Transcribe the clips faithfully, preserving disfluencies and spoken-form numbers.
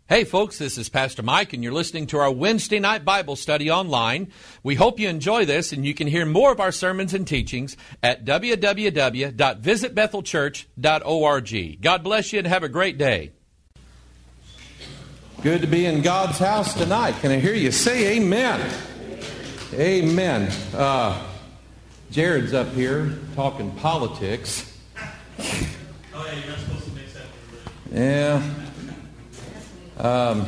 Hey folks, this is Pastor Mike and you're listening to our Wednesday night Bible study online. We hope you enjoy this and you can hear more of our sermons and teachings at w w w dot visit bethel church dot org. God bless you and have a great day. Good to be in God's house tonight. Can I hear you say amen? Amen. Uh, Jared's up here talking politics. Oh yeah, you're not supposed to mix that with Yeah. Um,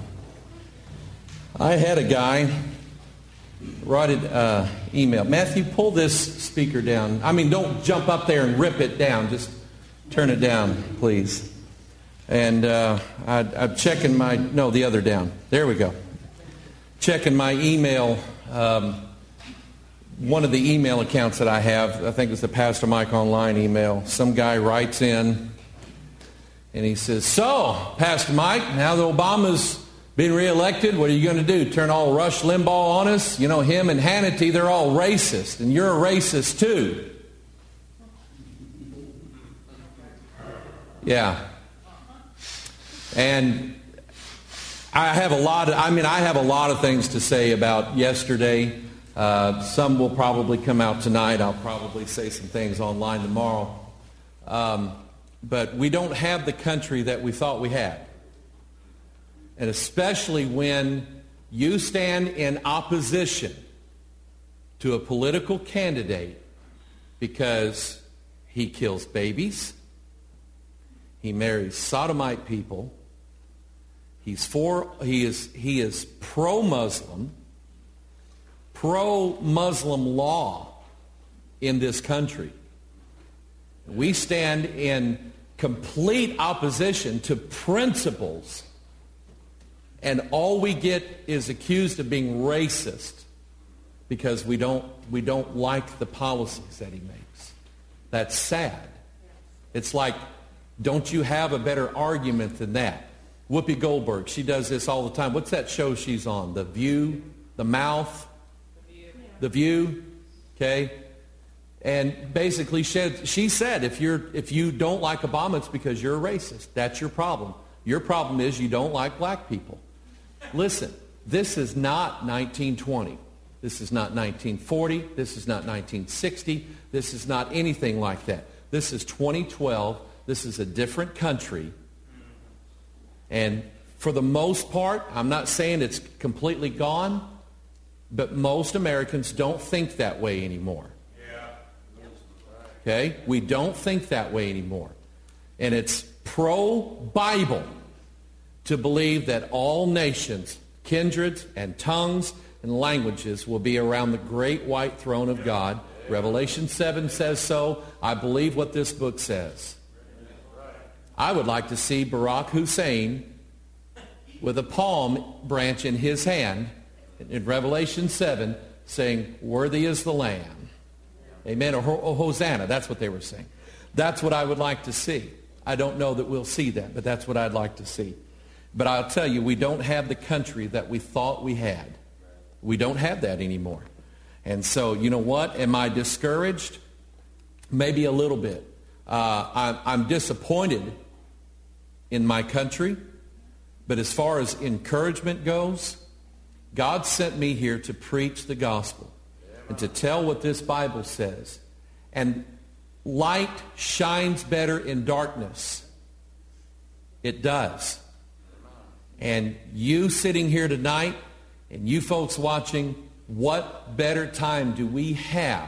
I had a guy write an uh, email. Matthew, pull this speaker down. I mean, don't jump up there and rip it down. Just turn it down, please. And uh, I, I'm checking my, no, the other down. There we go. Checking my email. Um, one of the email accounts that I have, I think it's the Pastor Mike Online email. Some guy writes in. And he says, so, Pastor Mike, now that Obama's been reelected, what are you going to do? Turn all Rush Limbaugh on us? You know, him and Hannity, they're all racist, and you're a racist too. Yeah. And I have a lot of, I mean, I have a lot of things to say about yesterday. Uh, some will probably come out tonight. I'll probably say some things online tomorrow. Um... But we don't have the country that we thought we had. And especially when you stand in opposition to a political candidate because he kills babies, he marries sodomite people, he's for he is he is pro-Muslim, pro-Muslim law in this country. We stand in complete opposition to principles, and all we get is accused of being racist because we don't we don't like the policies that he makes. That's sad. It's like, don't you have a better argument than that? Whoopi Goldberg, she does this all the time. What's that show she's on? The View, The Mouth, The View, okay? And basically, she said, if you're if you don't like Obama, it's because you're a racist. That's your problem. Your problem is you don't like black people. Listen, this is not nineteen twenty. This is not nineteen forty. This is not nineteen sixty. This is not anything like that. This is twenty twelve. This is a different country. And for the most part, I'm not saying it's completely gone, but most Americans don't think that way anymore. Okay? We don't think that way anymore. And it's pro-Bible to believe that all nations, kindreds, and tongues and languages will be around the great white throne of God. Revelation seven says so. I believe what this book says. I would like to see Barack Hussein with a palm branch in his hand in Revelation seven saying, worthy is the Lamb. Amen. Or Hosanna. That's what they were saying. That's what I would like to see. I don't know that we'll see that, but that's what I'd like to see. But I'll tell you, we don't have the country that we thought we had. We don't have that anymore. And so, you know what? Am I discouraged? Maybe a little bit. Uh, I'm, I'm disappointed in my country. But as far as encouragement goes, God sent me here to preach the gospel and to tell what this Bible says. And light shines better in darkness. It does. And you sitting here tonight, and you folks watching, what better time do we have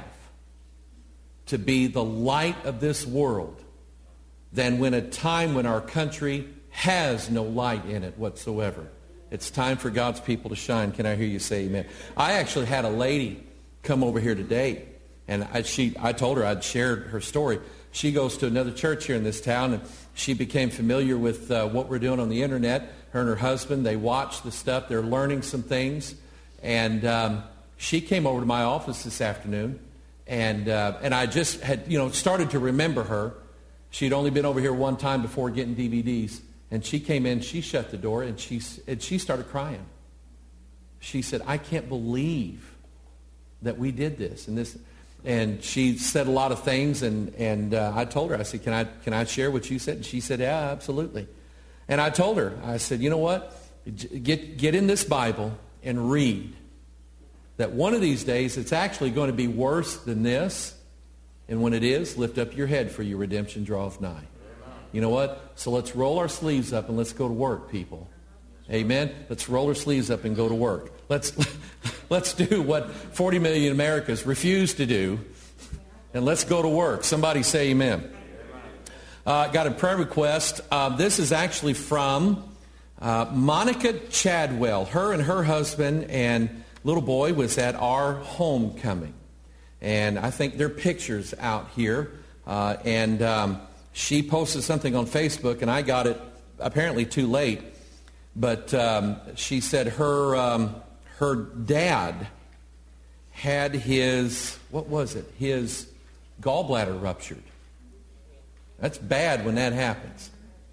to be the light of this world than when a time when our country has no light in it whatsoever? It's time for God's people to shine. Can I hear you say amen? I actually had a lady come over here today, and I, she, I told her I'd shared her story. She goes to another church here in this town, and she became familiar with uh, what we're doing on the internet. Her and her husband, they watch the stuff. They're learning some things. And um, she came over to my office this afternoon, and uh, and I just had, you know, started to remember her. She'd only been over here one time before getting D V Ds. And she came in, she shut the door, and she, and she started crying. She said, I can't believe that we did this. And this, and she said a lot of things, and, and uh, I told her, I said, can I, can I share what you said? And she said, yeah, absolutely. And I told her, I said, you know what? Get, get in this Bible and read that one of these days it's actually going to be worse than this. And when it is, lift up your head, for your redemption draweth nigh. You know what? So let's roll our sleeves up and let's go to work, people. Amen? Let's roll our sleeves up and go to work. Let's, let's do what forty million Americans refuse to do, and let's go to work. Somebody say amen. Uh, got a prayer request. Uh, this is actually from uh, Monica Chadwell. Her and her husband and little boy was at our homecoming. And I think there are pictures out here. Uh, and um, she posted something on Facebook, and I got it apparently too late. But um, she said her um, her dad had his, what was it, his gallbladder ruptured. That's bad when that happens.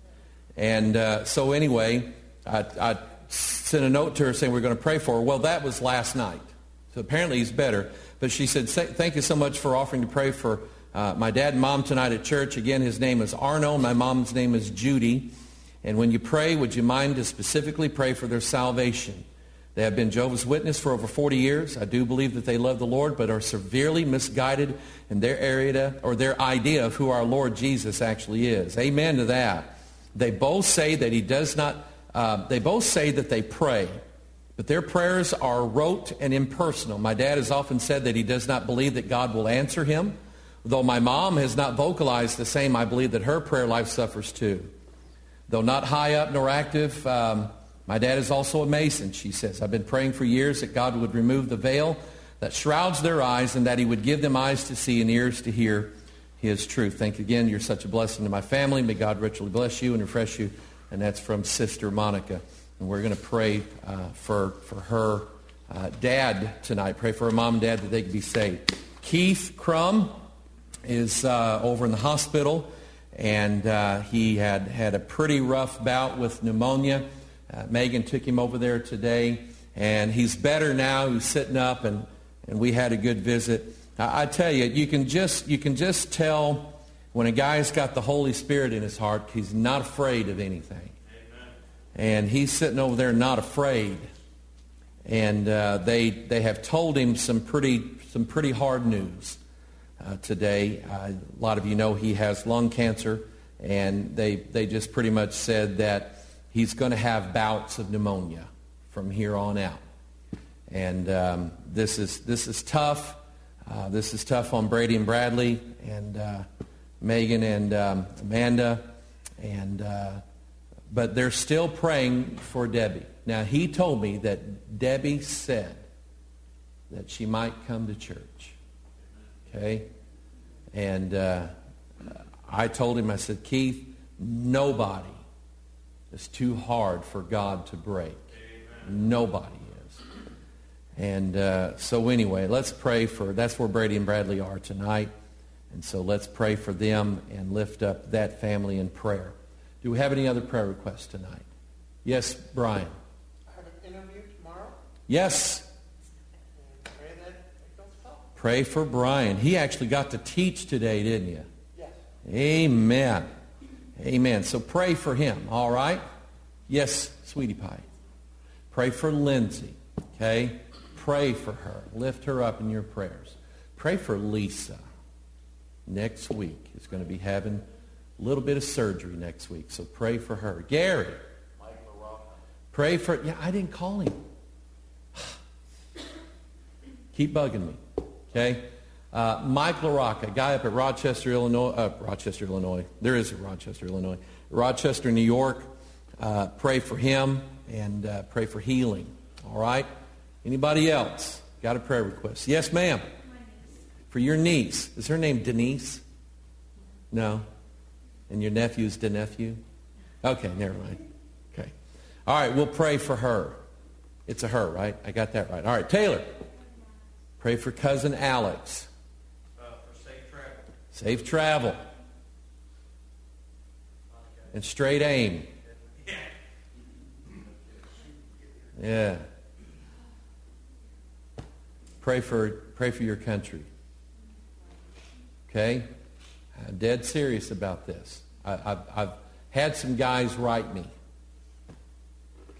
And uh, so anyway, I, I sent a note to her saying we're going to pray for her. Well, that was last night. So apparently he's better. But she said, thank you so much for offering to pray for uh, my dad and mom tonight at church. Again, his name is Arno. My mom's name is Judy. And when you pray, would you mind to specifically pray for their salvation? They have been Jehovah's Witness for over forty years. I do believe that they love the Lord, but are severely misguided in their area or their idea of who our Lord Jesus actually is. Amen to that. They both say that he does not, uh, they both say that they pray, but their prayers are rote and impersonal. My dad has often said that he does not believe that God will answer him. Though my mom has not vocalized the same, I believe that her prayer life suffers too. Though not high up nor active, um, my dad is also a Mason, she says. I've been praying for years that God would remove the veil that shrouds their eyes and that he would give them eyes to see and ears to hear his truth. Thank you again. You're such a blessing to my family. May God richly bless you and refresh you. And that's from Sister Monica. And we're going to pray uh, for, for her uh, dad tonight. Pray for her mom and dad that they can be saved. Keith Crum is uh, over in the hospital. And uh, he had had a pretty rough bout with pneumonia. Uh, Megan took him over there today, and he's better now. He's sitting up, and, and we had a good visit. I, I tell you, you can just you can just tell when a guy's got the Holy Spirit in his heart. He's not afraid of anything, Amen. And he's sitting over there not afraid. And uh, they they have told him some pretty some pretty hard news. Uh, today. Uh, a lot of you know he has lung cancer, and they, they just pretty much said that he's going to have bouts of pneumonia from here on out. And um, this is this is tough. Uh, this is tough on Brady and Bradley and uh, Megan and um, Amanda. And uh, but they're still praying for Debbie. Now, he told me that Debbie said that she might come to church. Okay? And uh, I told him, I said, Keith, nobody is too hard for God to break. Amen. Nobody is. And uh, so anyway, let's pray for, that's where Brady and Bradley are tonight. And so let's pray for them and lift up that family in prayer. Do we have any other prayer requests tonight? Yes, Brian. I have an interview tomorrow. Yes. Pray for Brian. He actually got to teach today, didn't you? Yes. Amen. Amen. So pray for him, all right? Yes, sweetie pie. Pray for Lindsay, okay? Pray for her. Lift her up in your prayers. Pray for Lisa. Next week is going to be having a little bit of surgery next week, so pray for her. Gary. Mike LaRocca. Pray for, yeah, I didn't call him. Keep bugging me. Okay, uh, Mike LaRocca, a guy up at Rochester, Illinois. Uh, Rochester, Illinois. There is a Rochester, Illinois. Rochester, New York. Uh, pray for him and uh, pray for healing. All right. Anybody else got a prayer request? Yes, ma'am. For your niece. Is her name Denise? No. And your nephew's the nephew? Okay, never mind. Okay. All right, we'll pray for her. It's a her, right? I got that right. All right, Taylor. Pray for cousin Alex. Uh, for safe travel. Safe travel. Okay. And straight aim. Yeah. Yeah. Pray for pray for your country. Okay? I'm dead serious about this. I, I've, I've had some guys write me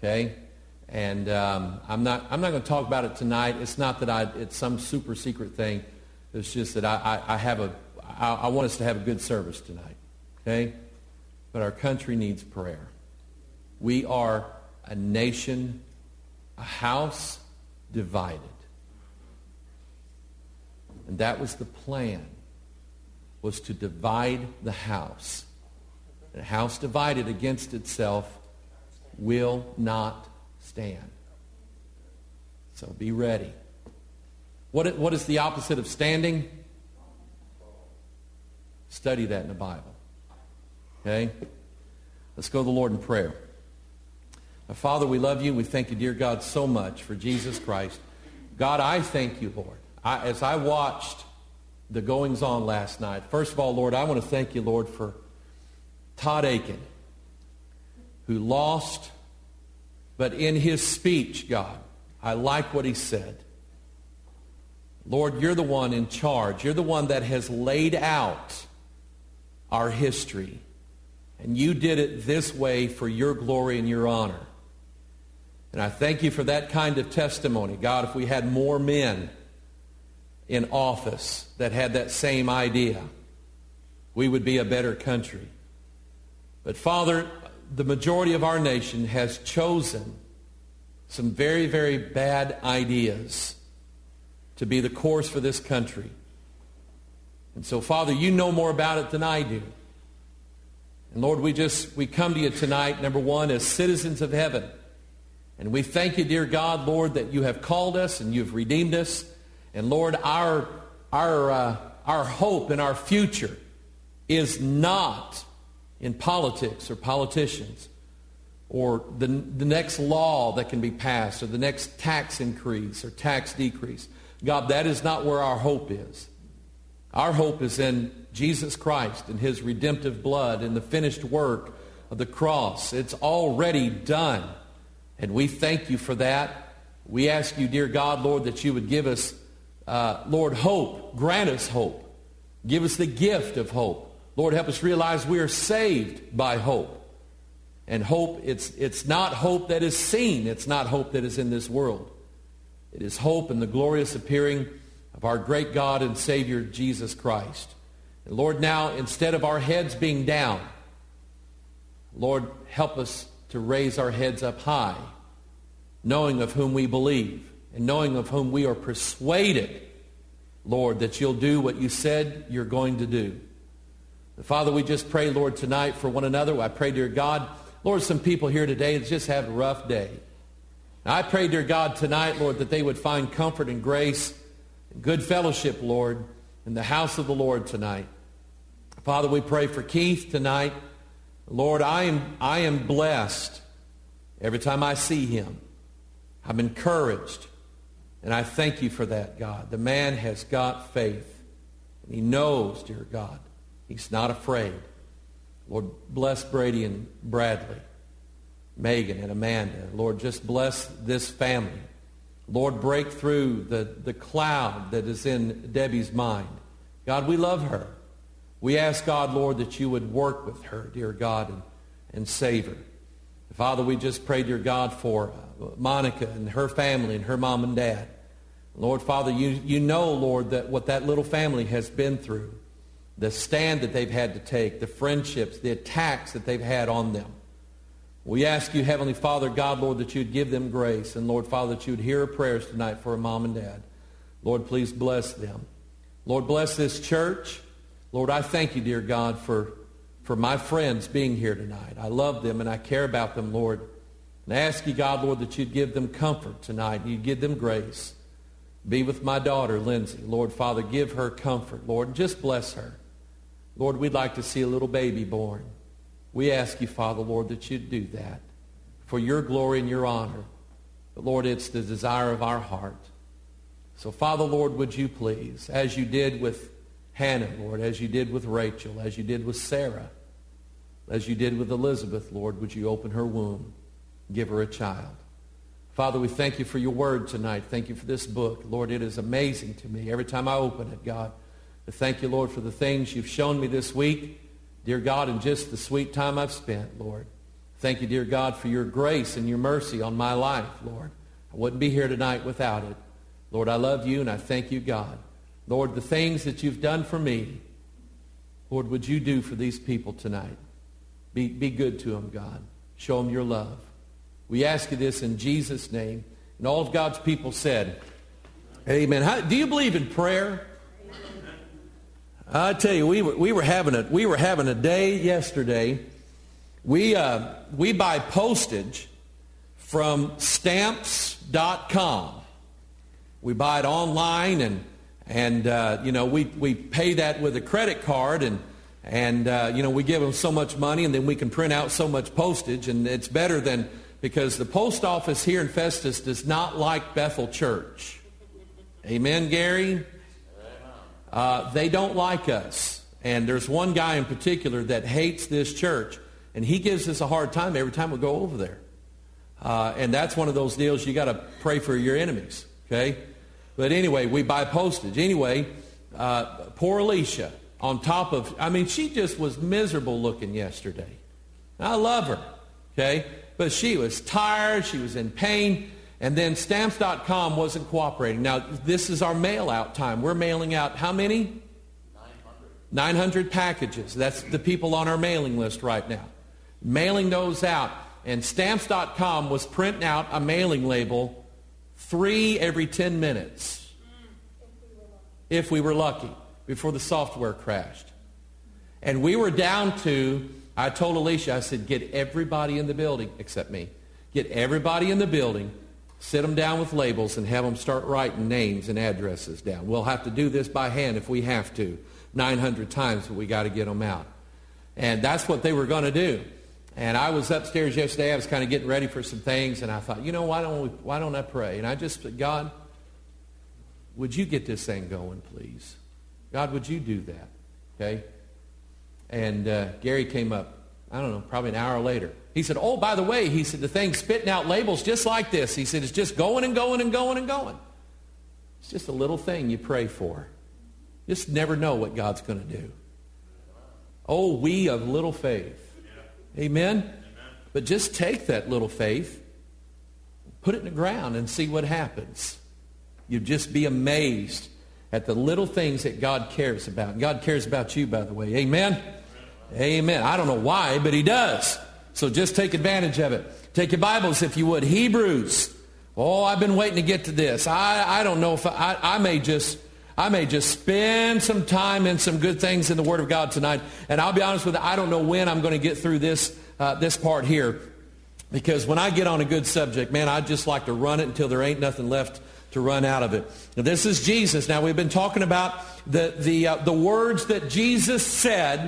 okay? And um, I'm not I'm not going to talk about it tonight. It's not that I it's some super secret thing. It's just that I, I, I have a I, I want us to have a good service tonight, okay? But our country needs prayer. We are a nation, a house divided. And that was the plan, was to divide the house. And a house divided against itself will not stand. So be ready. What, what is the opposite of standing? Study that in the Bible. Okay? Let's go to the Lord in prayer. Now, Father, we love you. We thank you, dear God, so much for Jesus Christ. God, I thank you, Lord. I, as I watched the goings-on last night, first of all, Lord, I want to thank you, Lord, for Todd Aiken, who lost, but in his speech, God, I like what he said. Lord, you're the one in charge. You're the one that has laid out our history. And you did it this way for your glory and your honor. And I thank you for that kind of testimony. God, if we had more men in office that had that same idea, we would be a better country. But Father, the majority of our nation has chosen some very, very bad ideas to be the course for this country. And so, Father, you know more about it than I do. And Lord, we just, we come to you tonight, number one, as citizens of heaven. And we thank you, dear God, Lord, that you have called us and you've redeemed us. And Lord, our, our, uh, our hope and our future is not in politics or politicians or the, the next law that can be passed or the next tax increase or tax decrease. God, that is not where our hope is. Our hope is in Jesus Christ and his redemptive blood and the finished work of the cross. It's already done. And we thank you for that. We ask you, dear God, Lord, that you would give us, uh, Lord, hope. Grant us hope. Give us the gift of hope. Lord, help us realize we are saved by hope. And hope, it's, it's not hope that is seen. It's not hope that is in this world. It is hope in the glorious appearing of our great God and Savior, Jesus Christ. And Lord, now, instead of our heads being down, Lord, help us to raise our heads up high, knowing of whom we believe and knowing of whom we are persuaded, Lord, that you'll do what you said you're going to do. Father, we just pray, Lord, tonight for one another. I pray, dear God, Lord, some people here today that just have a rough day. I pray, dear God, tonight, Lord, that they would find comfort and grace and good fellowship, Lord, in the house of the Lord tonight. Father, we pray for Keith tonight. Lord, I am, I am blessed every time I see him. I'm encouraged, and I thank you for that, God. The man has got faith, and he knows, dear God, he's not afraid. Lord, bless Brady and Bradley, Megan and Amanda. Lord, just bless this family. Lord, break through the, the cloud that is in Debbie's mind. God, we love her. We ask, God, Lord, that you would work with her, dear God, and, and save her. Father, we just pray, dear God, for Monica and her family and her mom and dad. Lord, Father, you, you know, Lord, that what that little family has been through, the stand that they've had to take, the friendships, the attacks that they've had on them. We ask you, Heavenly Father, God, Lord, that you'd give them grace. And, Lord, Father, that you'd hear our prayers tonight for a mom and dad. Lord, please bless them. Lord, bless this church. Lord, I thank you, dear God, for, for my friends being here tonight. I love them and I care about them, Lord. And I ask you, God, Lord, that you'd give them comfort tonight. And you'd give them grace. Be with my daughter, Lindsay. Lord, Father, give her comfort, Lord, and just bless her. Lord, we'd like to see a little baby born. We ask you, Father, Lord, that you'd do that for your glory and your honor. But, Lord, it's the desire of our heart. So, Father, Lord, would you please, as you did with Hannah, Lord, as you did with Rachel, as you did with Sarah, as you did with Elizabeth, Lord, would you open her womb, give her a child. Father, we thank you for your word tonight. Thank you for this book. Lord, it is amazing to me every time I open it, God. I thank you, Lord, for the things you've shown me this week, dear God, and just the sweet time I've spent, Lord. Thank you, dear God, for your grace and your mercy on my life, Lord. I wouldn't be here tonight without it. Lord, I love you and I thank you, God. Lord, the things that you've done for me, Lord, would you do for these people tonight? Be, be good to them, God. Show them your love. We ask you this in Jesus' name. And all of God's people said, amen. How, do you believe in prayer? I tell you, we were, we were having a we were having a day yesterday. We uh, we buy postage from stamps dot com. We buy it online, and and uh, you know we we pay that with a credit card, and and uh, you know we give them so much money, and then we can print out so much postage, and it's better than, because the post office here in Festus does not like Bethel Church. Amen, Gary? Uh, they don't like us. And there's one guy in particular that hates this church, and he gives us a hard time every time we go over there. Uh, and that's one of those deals you got to pray for your enemies, okay? But anyway, we buy postage. Anyway, uh, poor Alicia, on top of, I mean, she just was miserable looking yesterday. I love her, okay? But she was tired, she was in pain, and then stamps dot com wasn't cooperating. Now, this is our mail-out time. We're mailing out how many? nine hundred. nine hundred packages. That's the people on our mailing list right now. Mailing those out. And stamps dot com was printing out a mailing label three every ten minutes. If we were lucky, before the software crashed. And we were down to, I told Alicia, I said, get everybody in the building, except me. Get everybody in the building, sit them down with labels, and have them start writing names and addresses down. We'll have to do this by hand if we have to. nine hundred times, but we got to get them out. And that's what they were going to do. And I was upstairs yesterday. I was kind of getting ready for some things, and I thought, you know, why don't we, why don't I pray? And I just said, God, would you get this thing going, please? God, would you do that? Okay? And uh, Gary came up, I don't know, probably an hour later. He said, oh, by the way, he said, the thing's spitting out labels just like this. He said, it's just going and going and going and going. It's just a little thing you pray for. Just never know what God's going to do. Oh, we of little faith. Amen? Amen? But just take that little faith, put it in the ground, and see what happens. You'd just be amazed at the little things that God cares about. God cares about you, by the way. Amen? Amen? Amen. I don't know why, but he does. So just take advantage of it. Take your Bibles, if you would. Hebrews. Oh, I've been waiting to get to this. I, I don't know if I, I, I may just... I may just spend some time in some good things in the Word of God tonight. And I'll be honest with you, I don't know when I'm going to get through this uh, this part here. Because when I get on a good subject, man, I just like to run it until there ain't nothing left to run out of it. Now, this is Jesus. Now, we've been talking about the, the, uh, the words that Jesus said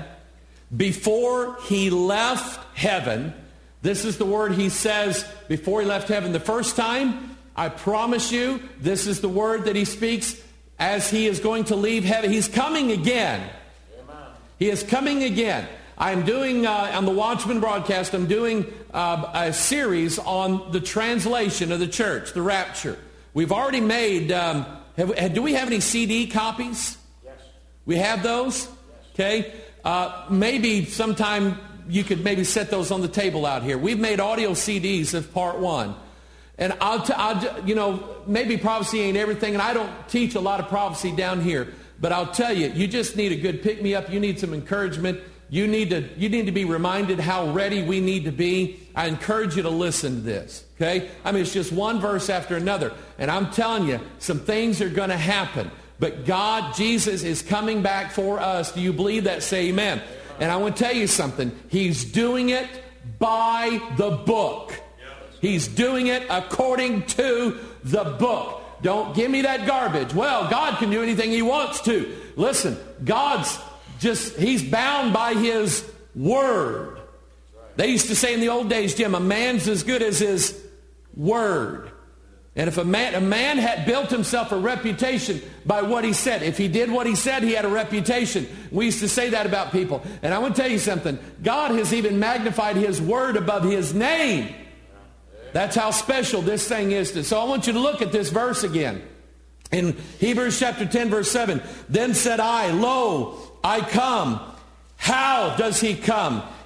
before he left heaven. This is the word he says before he left heaven the first time. I promise you, this is the word that he speaks as he is going to leave heaven. He's coming again. Amen. He is coming again. I'm doing, uh, on the Watchman broadcast, I'm doing uh, a series on the translation of the church, the rapture. We've already made, um, have, do we have any C D copies? Yes. We have those? Yes. Okay. Uh, maybe sometime you could maybe set those on the table out here. We've made audio C Ds of part one. And I'll, t- I'll, you know, maybe prophecy ain't everything, and I don't teach a lot of prophecy down here. But I'll tell you, you just need a good pick-me-up. You need some encouragement. You need to, you need to be reminded how ready we need to be. I encourage you to listen to this, okay? I mean, it's just one verse after another. And I'm telling you, some things are going to happen. But God, Jesus, is coming back for us. Do you believe that? Say amen. And I want to tell you something. He's doing it by the book. He's doing it according to the book. Don't give me that garbage. Well, God can do anything he wants to. Listen, God's just, he's bound by his word. They used to say in the old days, Jim, a man's as good as his word. And if a man, a man had built himself a reputation by what he said. If he did what he said, he had a reputation. We used to say that about people. And I want to tell you something. God has even magnified his word above his name. That's how special this thing is. To, so I want you to look at this verse again. In Hebrews chapter ten, verse seven. Then said I, lo, I come. How does he come?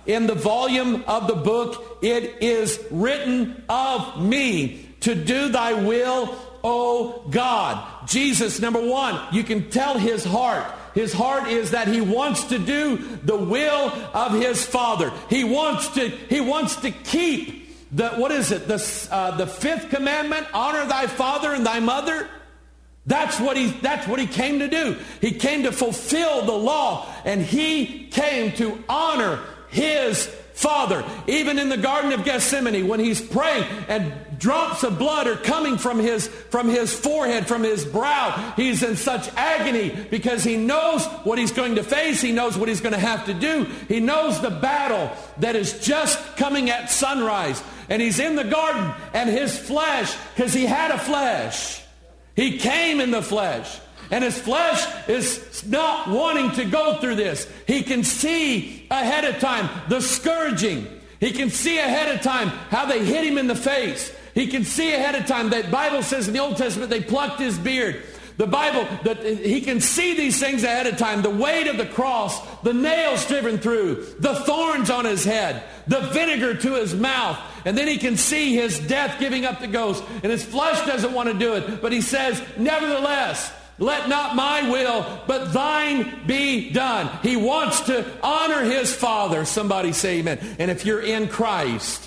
In the volume of the book, it is written of me to do thy will, O God. Jesus, number one, you can tell his heart. His heart is that he wants to do the will of his Father. He wants to, he wants to keep the, what is it? The, uh, the fifth commandment, honor thy father and thy mother. That's what he, that's what he came to do. He came to fulfill the law, and he came to honor his Father. Even in the Garden of Gethsemane, when he's praying and drops of blood are coming from his, from his forehead, from his brow, he's in such agony because he knows what he's going to face. He knows what he's going to have to do. He knows the battle that is just coming at sunrise. And he's in the garden, and his flesh, because he had a flesh, he came in the flesh. And his flesh is not wanting to go through this. He can see ahead of time the scourging. He can see ahead of time how they hit him in the face. He can see ahead of time. The Bible says in the Old Testament they plucked his beard. The Bible, that he can see these things ahead of time. The weight of the cross, the nails driven through, the thorns on his head, the vinegar to his mouth. And then he can see his death giving up the ghost. And his flesh doesn't want to do it. But he says, nevertheless, let not my will, but thine be done. He wants to honor his Father. Somebody say amen. And if you're in Christ,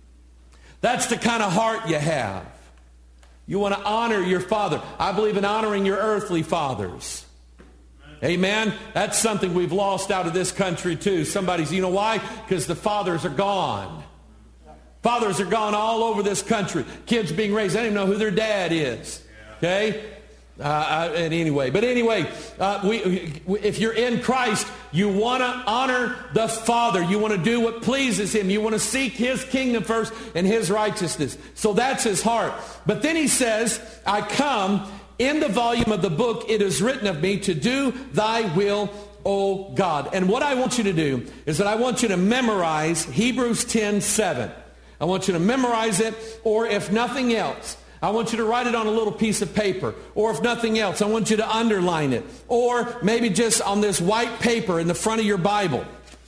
that's the kind of heart you have. You want to honor your father. I believe in honoring your earthly fathers. Amen? That's something we've lost out of this country too. Somebody's, you know why? Because the fathers are gone. Fathers are gone all over this country. Kids being raised, they don't even know who their dad is. Okay? Uh, and anyway, but anyway, uh, we, if you're in Christ, you want to honor the Father. You want to do what pleases him. You want to seek his kingdom first and his righteousness. So that's his heart. But then he says, I come in the volume of the book, it is written of me to do thy will, O God. And what I want you to do is that I want you to memorize Hebrews ten seven. I want you to memorize it, or if nothing else, I want you to write it on a little piece of paper. Or if nothing else, I want you to underline it. Or maybe just on this white paper in the front of your Bible.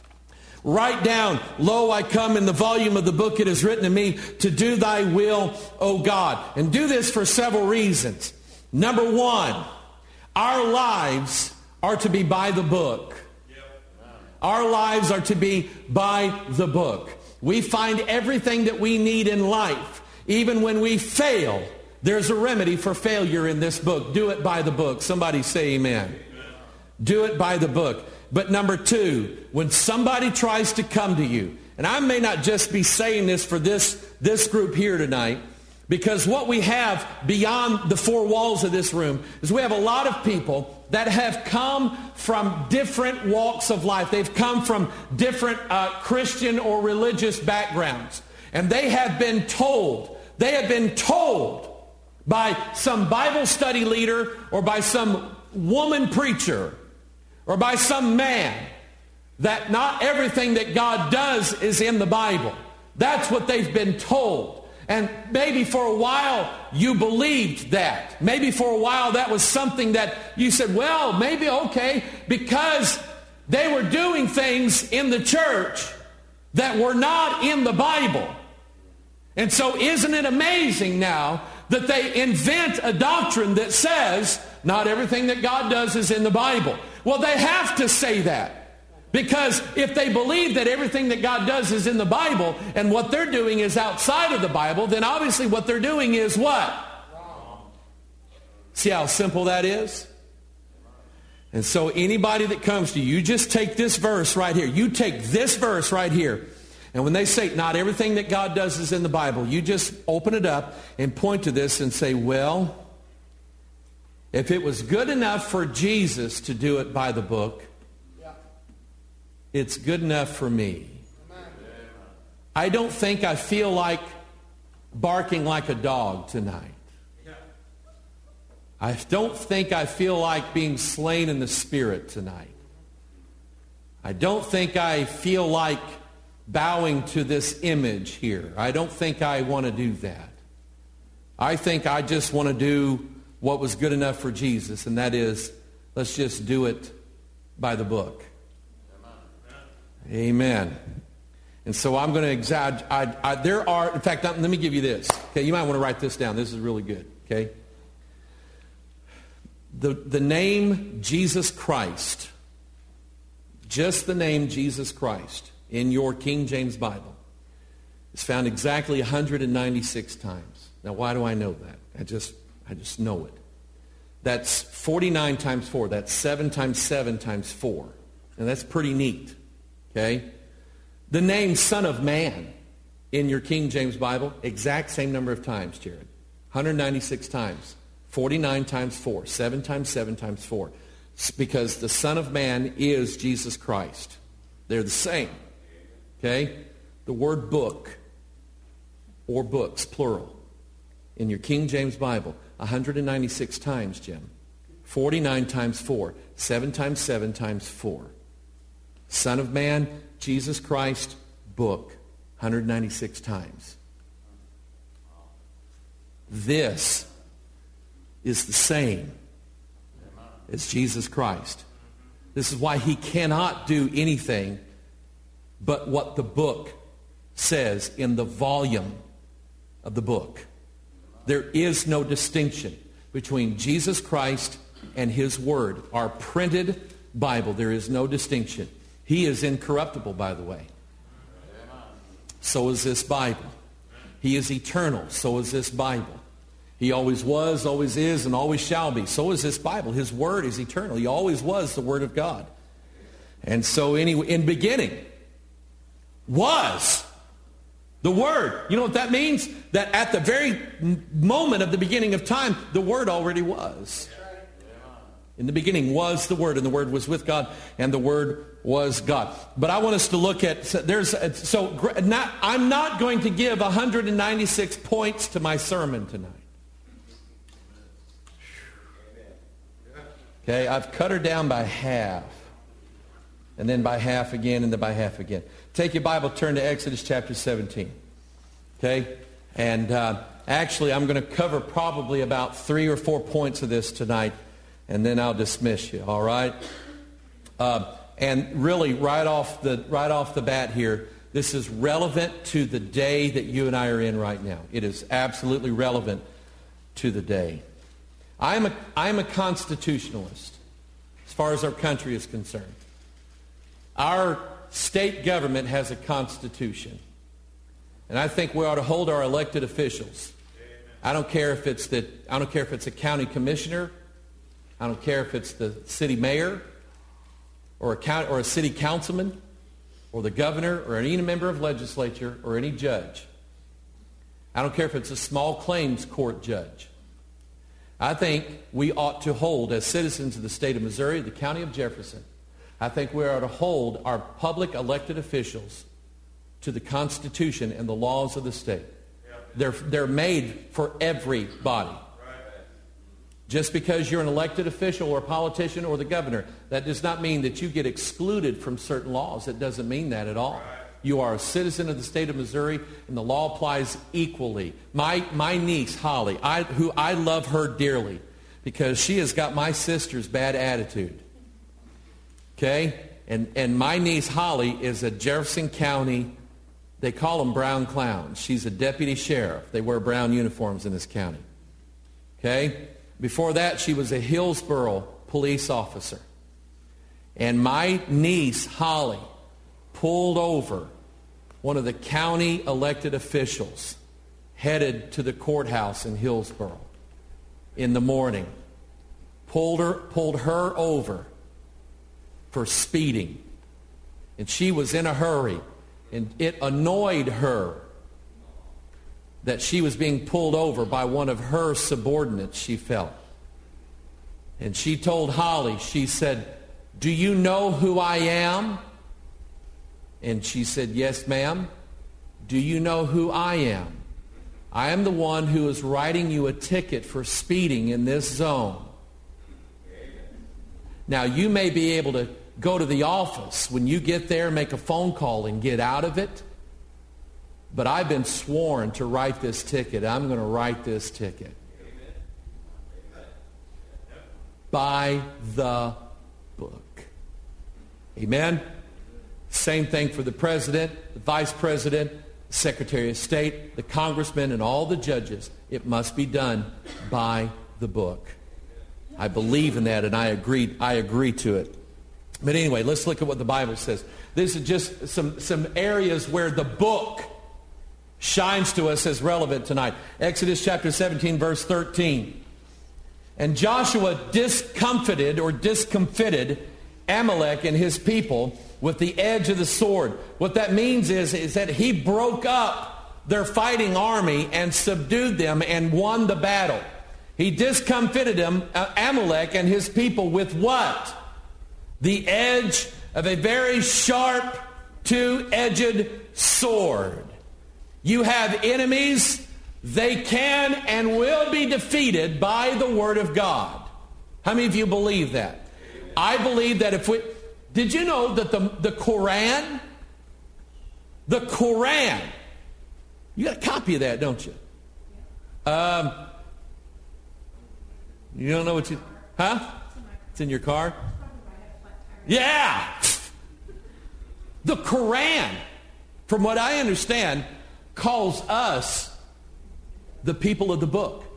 Write down, lo, I come in the volume of the book, it is written to me to do thy will, O God. And do this for several reasons. Number one, our lives are to be by the book. Our lives are to be by the book. We find everything that we need in life. Even when we fail, there's a remedy for failure in this book. Do it by the book. Somebody say amen. Amen. Do it by the book. But number two, when somebody tries to come to you, and I may not just be saying this for this, this group here tonight, because what we have beyond the four walls of this room is we have a lot of people that have come from different walks of life. They've come from different uh, Christian or religious backgrounds. And they have been told, they have been told by some Bible study leader or by some woman preacher or by some man that not everything that God does is in the Bible. That's what they've been told. And maybe for a while you believed that. Maybe for a while that was something that you said, well, maybe okay, because they were doing things in the church that were not in the Bible. And so isn't it amazing now that they invent a doctrine that says not everything that God does is in the Bible? Well, they have to say that. Because if they believe that everything that God does is in the Bible and what they're doing is outside of the Bible, then obviously what they're doing is what? Wrong. See how simple that is? And so anybody that comes to you, you just take this verse right here. You take this verse right here. And when they say not everything that God does is in the Bible, you just open it up and point to this and say, well, if it was good enough for Jesus to do it by the book, yeah, it's good enough for me. Amen. I don't think I feel like barking like a dog tonight. Yeah. I don't think I feel like being slain in the Spirit tonight. I don't think I feel like bowing to this image here. I don't think I want to do that. I think I just want to do what was good enough for Jesus, and that is, let's just do it by the book. Amen. Amen. And so I'm going to exaggerate. I, I, there are, in fact, let me give you this. Okay, you might want to write this down. This is really good. Okay, the the name Jesus Christ, just the name Jesus Christ in your King James Bible, is found exactly one hundred ninety-six times. Now, why do I know that? I just I just know it. That's forty-nine times four. That's seven times seven times four. And that's pretty neat. Okay? The name Son of Man in your King James Bible, exact same number of times, Jared. one hundred ninety-six times. forty-nine times four. seven times seven times four. It's because the Son of Man is Jesus Christ. They're the same. Okay? The word book or books, plural, in your King James Bible, one hundred ninety-six times, Jim. forty-nine times four. seven times seven times four. Son of Man, Jesus Christ, book, one hundred ninety-six times. This is the same as Jesus Christ. This is why he cannot do anything but what the book says in the volume of the book. There is no distinction between Jesus Christ and his word. Our printed Bible, there is no distinction. He is incorruptible, by the way. So is this Bible. He is eternal. So is this Bible. He always was, always is, and always shall be. So is this Bible. His word is eternal. He always was the Word of God. And so anyway, in beginning was the Word. You know what that means? That at the very moment of the beginning of time, the Word already was. In the beginning was the Word, and the Word was with God, and the Word was God. But I want us to look at, so there's, so not, I'm not going to give one hundred ninety-six points to my sermon tonight. Okay, I've cut her down by half, and then by half again, and then by half again. Take your Bible, turn to Exodus chapter seventeen. Okay, and uh, actually I'm going to cover probably about three or four points of this tonight, and then I'll dismiss you, all right? Uh, and really, right off the right off the bat here, this is relevant to the day that you and I are in right now. It is absolutely relevant to the day. I'm a, I'm a constitutionalist as far as our country is concerned. Our state government has a constitution. And I think we ought to hold our elected officials. I don't care if it's the, I don't care if it's a county commissioner. I don't care if it's the city mayor or a county, or a city councilman or the governor or any member of legislature or any judge. I don't care if it's a small claims court judge. I think we ought to hold, as citizens of the state of Missouri, the county of Jefferson, I think we ought to hold our public elected officials to the Constitution and the laws of the state. They're, they're made for everybody. Just because you're an elected official or a politician or the governor, that does not mean that you get excluded from certain laws. It doesn't mean that at all. You are a citizen of the state of Missouri, and the law applies equally. My, my niece, Holly, I, who I love her dearly because she has got my sister's bad attitude. Okay? And, and my niece, Holly, is a Jefferson County, they call them brown clowns. She's a deputy sheriff. They wear brown uniforms in this county. Okay? Before that, she was a Hillsborough police officer. And my niece, Holly, pulled over one of the county elected officials headed to the courthouse in Hillsborough in the morning. Pulled her, pulled her over for speeding. And she was in a hurry. And it annoyed her that she was being pulled over by one of her subordinates, she felt. And she told Holly, she said, "Do you know who I am?" And she said, "Yes, ma'am." "Do you know who I am?" "I am the one who is writing you a ticket for speeding in this zone. Now, you may be able to go to the office when you get there, make a phone call and get out of it. But I've been sworn to write this ticket. I'm going to write this ticket. By the book." Amen? Same thing for the president, the vice president, secretary of state, the congressman, and all the judges. It must be done by the book. I believe in that, and I agree, I agree to it. But anyway, let's look at what the Bible says. This is just some, some areas where the book shines to us as relevant tonight. Exodus chapter seventeen, verse thirteen. And Joshua discomfited or discomfited Amalek and his people with the edge of the sword. What that means is, is that he broke up their fighting army and subdued them and won the battle. He discomfited them, uh, Amalek and his people, with what? The edge of a very sharp, two-edged sword. You have enemies, they can and will be defeated by the Word of God. How many of you believe that? I believe that if we... Did you know that the, the Quran, the Quran, you got a copy of that, don't you? Um, you don't know what you... Huh? It's in your car? Yeah! The Quran, from what I understand, calls us the people of the book.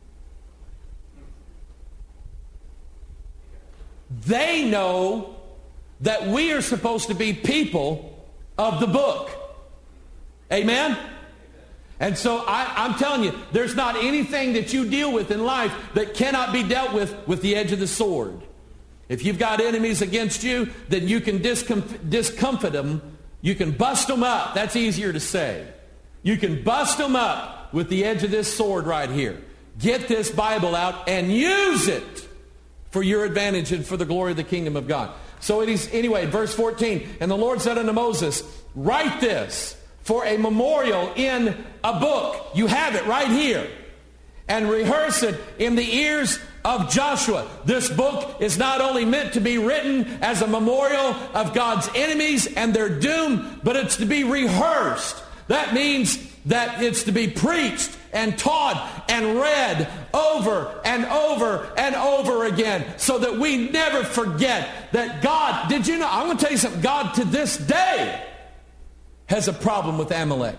They know that we are supposed to be people of the book. Amen? And so I, I'm telling you, there's not anything that you deal with in life that cannot be dealt with with the edge of the sword. If you've got enemies against you, then you can discomf- discomfort them. You can bust them up. That's easier to say. You can bust them up with the edge of this sword right here. Get this Bible out and use it for your advantage and for the glory of the kingdom of God. So it is, anyway, verse fourteen, and the Lord said unto Moses, write this for a memorial in a book. You have it right here. And rehearse it in the ears of Joshua. This book is not only meant to be written as a memorial of God's enemies and their doom, but it's to be rehearsed. That means that it's to be preached and taught and read over and over and over again so that we never forget that God, did you know, I'm going to tell you something, God to this day has a problem with Amalek.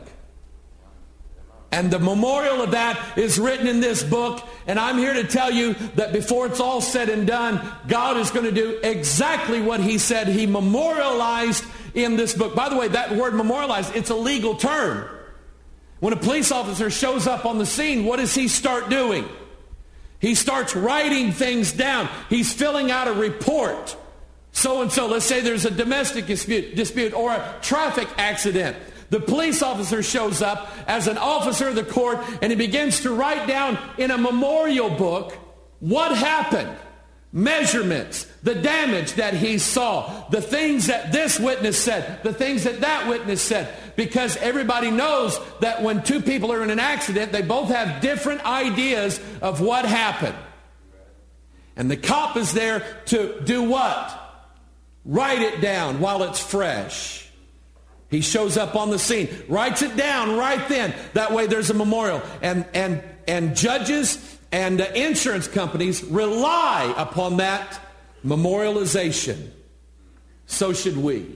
And the memorial of that is written in this book. And I'm here to tell you that before it's all said and done, God is going to do exactly what he said he memorialized in this book. By the way, that word memorialized, it's a legal term. When a police officer shows up on the scene, what does he start doing? He starts writing things down. He's filling out a report. So-and-so, let's say there's a domestic dispute, dispute or a traffic accident. The police officer shows up as an officer of the court, and he begins to write down in a memorial book what happened. Measurements, the damage that he saw, the things that this witness said, the things that that witness said. Because everybody knows that when two people are in an accident, they both have different ideas of what happened. And the cop is there to do what? Write it down while it's fresh. He shows up on the scene, writes it down right then. That way there's a memorial. And, and, and judges and uh, insurance companies rely upon that memorialization. So should we.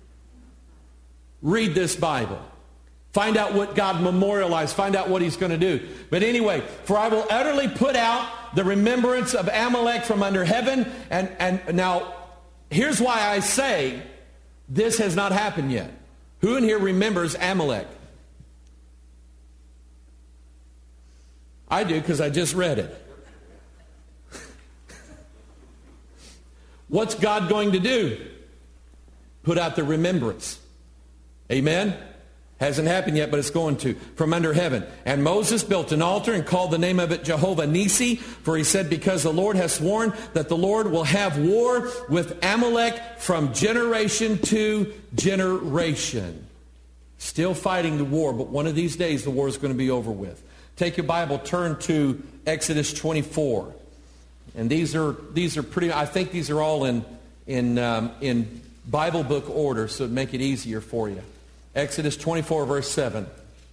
Read this Bible. Find out what God memorialized. Find out what he's going to do. But anyway, for I will utterly put out the remembrance of Amalek from under heaven. And, and now, here's why I say this has not happened yet. Who in here remembers Amalek? I do, because I just read it. What's God going to do? Put out the remembrance. Amen? Hasn't happened yet, but it's going to. From under heaven. And Moses built an altar and called the name of it Jehovah Nissi, for he said, because the Lord has sworn that the Lord will have war with Amalek from generation to generation. Still fighting the war, but one of these days the war is going to be over with. Take your Bible, turn to Exodus twenty-four. And these are these are pretty, I think these are all in, in, um, in Bible book order, so it'd make it easier for you. Exodus twenty-four, verse seven.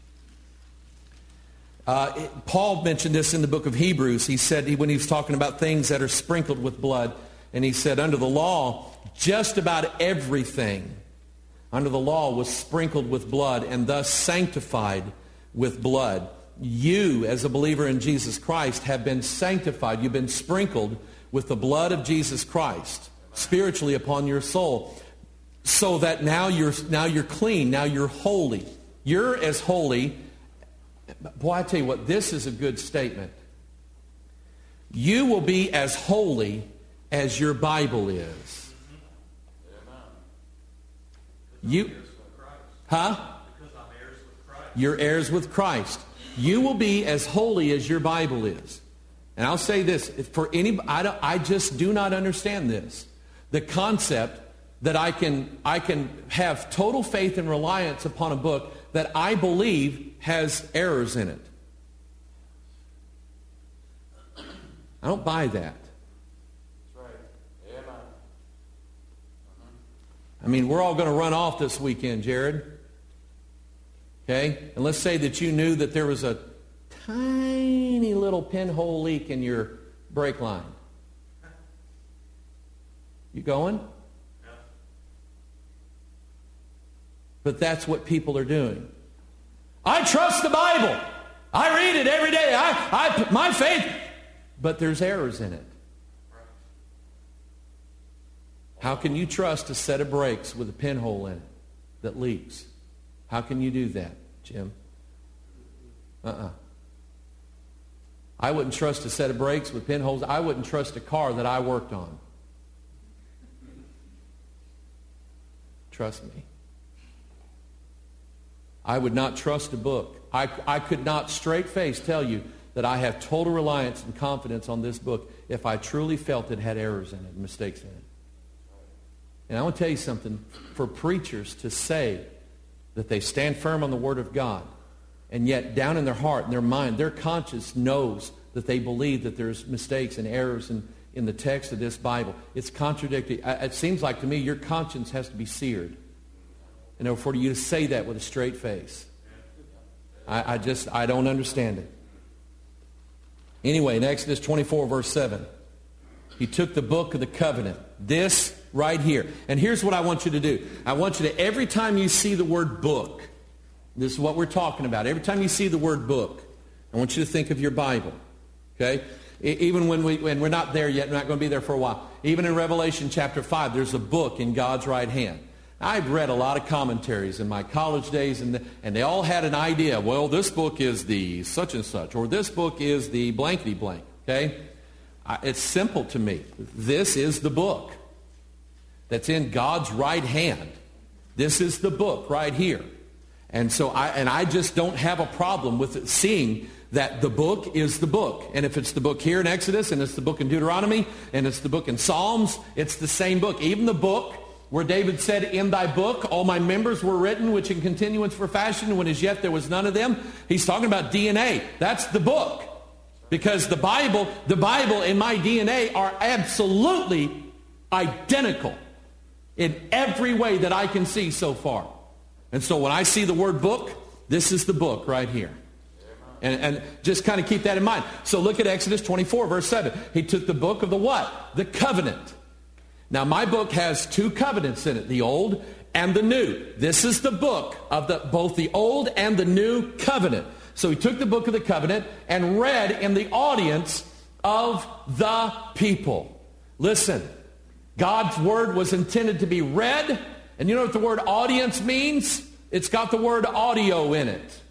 Uh, it, Paul mentioned this in the book of Hebrews. He said, he, when he was talking about things that are sprinkled with blood, and he said, under the law, just about everything under the law was sprinkled with blood and thus sanctified with blood. You, as a believer in Jesus Christ, have been sanctified. You've been sprinkled with the blood of Jesus Christ spiritually upon your soul, so that now you're now you're clean, now you're holy. You're as holy. Boy, I tell you what, this is a good statement. You will be as holy as your Bible is. You, huh? You're heirs with Christ. You will be as holy as your Bible is. And I'll say this, for any, I, don't, I just do not understand this. The concept that I can, I can have total faith and reliance upon a book that I believe has errors in it. I don't buy that. That's right. Amen. I mean, we're all going to run off this weekend, Jared. Okay? And let's say that you knew that there was a tiny little pinhole leak in your brake line. You going? Yeah. But that's what people are doing. I trust the Bible. I read it every day. I, I, my faith. But there's errors in it. How can you trust a set of brakes with a pinhole in it that leaks? How can you do that, Jim? Uh-uh. I wouldn't trust a set of brakes with pinholes. I wouldn't trust a car that I worked on. Trust me. I would not trust a book. I, I could not straight face tell you that I have total reliance and confidence on this book if I truly felt it had errors in it, mistakes in it. And I want to tell you something. For preachers to say that they stand firm on the Word of God, and yet down in their heart, in their mind, their conscience knows that they believe that there's mistakes and errors in, in the text of this Bible. It's contradictory. It seems like to me your conscience has to be seared in order for you to say that with a straight face. I, I just, I don't understand it. Anyway, in Exodus twenty-four, verse seven, he took the book of the covenant, this right here. And here's what I want you to do. I want you to, every time you see the word book, this is what we're talking about. Every time you see the word book, I want you to think of your Bible. Okay? Even when, we, when we're not there yet, we're not going to be there for a while. Even in Revelation chapter five, there's a book in God's right hand. I've read a lot of commentaries in my college days, and, the, and they all had an idea. Well, this book is the such and such, or this book is the blankety blank. Okay? I, it's simple to me. This is the book that's in God's right hand. This is the book right here. And so I and I just don't have a problem with it, seeing that the book is the book. And if it's the book here in Exodus, and it's the book in Deuteronomy, and it's the book in Psalms, it's the same book. Even the book where David said, in thy book all my members were written, which in continuance were fashioned, when as yet there was none of them. He's talking about D N A. That's the book. Because the Bible, the Bible and my D N A are absolutely identical in every way that I can see so far. And so when I see the word book, this is the book right here. And, and just kind of keep that in mind. So look at Exodus twenty-four, verse seven. He took the book of the what? The covenant. Now my book has two covenants in it, the old and the new. This is the book of the, both the old and the new covenant. So he took the book of the covenant and read in the audience of the people. Listen, God's word was intended to be read. And you know what the word audience means? It's got the word audio in it.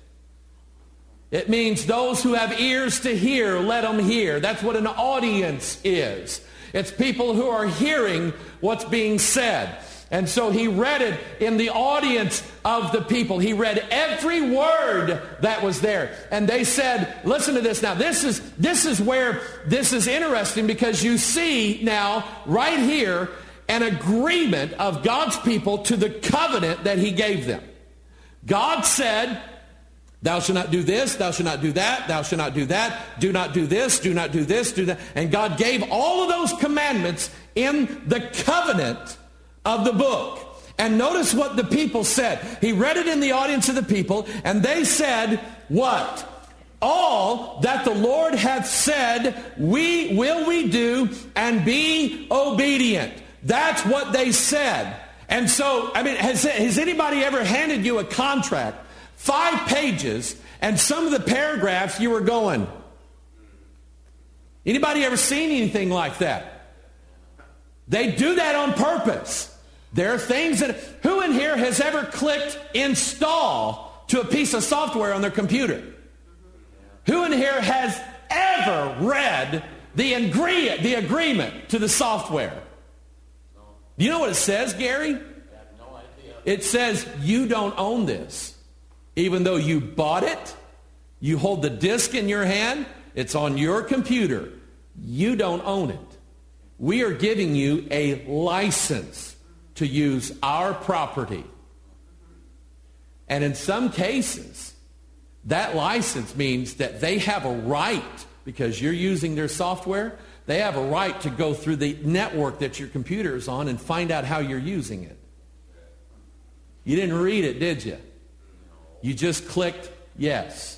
It means those who have ears to hear, let them hear. That's what an audience is. It's people who are hearing what's being said. And so he read it in the audience of the people. He read every word that was there. And they said, listen to this now. This is, this is where this is interesting, because you see now right here an agreement of God's people to the covenant that he gave them. God said, thou shalt not do this, thou shalt not do that, thou shalt not do that, do not do this, do not do this, do that. And God gave all of those commandments in the covenant of the book. And notice what the people said. He read it in the audience of the people, and they said, what? All that the Lord hath said, we will we do, and be obedient. That's what they said. And so, I mean, has, has anybody ever handed you a contract, five pages, and some of the paragraphs you were going? Anybody ever seen anything like that? They do that on purpose. There are things that, who in here has ever clicked install to a piece of software on their computer? Who in here has ever read the, agree, the agreement to the software? Do you know what it says, Gary? I have no idea. It says you don't own this. Even though you bought it, you hold the disk in your hand, it's on your computer. You don't own it. We are giving you a license to use our property. And in some cases, that license means that they have a right, because you're using their software, they have a right to go through the network that your computer is on and find out how you're using it. You didn't read it, did you? You just clicked yes.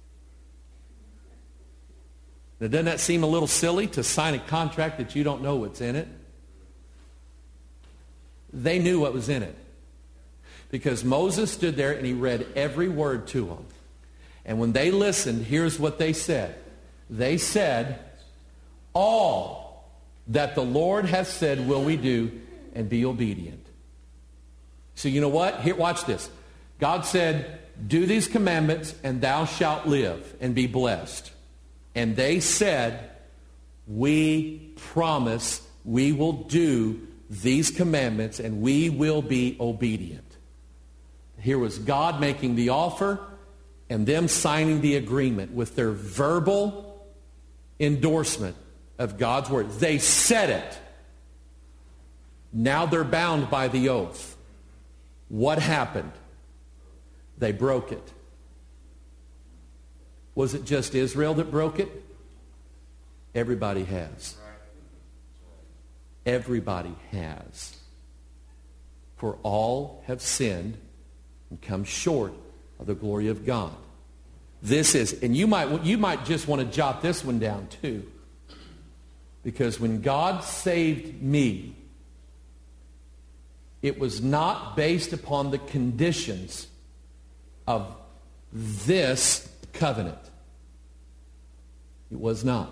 Now, doesn't that seem a little silly to sign a contract that you don't know what's in it? They knew what was in it. Because Moses stood there and he read every word to them. And when they listened, here's what they said. They said, all that the Lord has said will we do, and be obedient. So you know what? Here, watch this. God said, do these commandments and thou shalt live and be blessed. And they said, we promise we will do these commandments and we will be obedient. Here was God making the offer and them signing the agreement with their verbal endorsement of God's word. They said it. Now they're bound by the oath. What happened? They broke it. Was it just Israel that broke it? Everybody has. Everybody has. For all have sinned and come short of the glory of God. This is, and you might, you might just want to jot this one down too. Because when God saved me, it was not based upon the conditions of this covenant. It was not.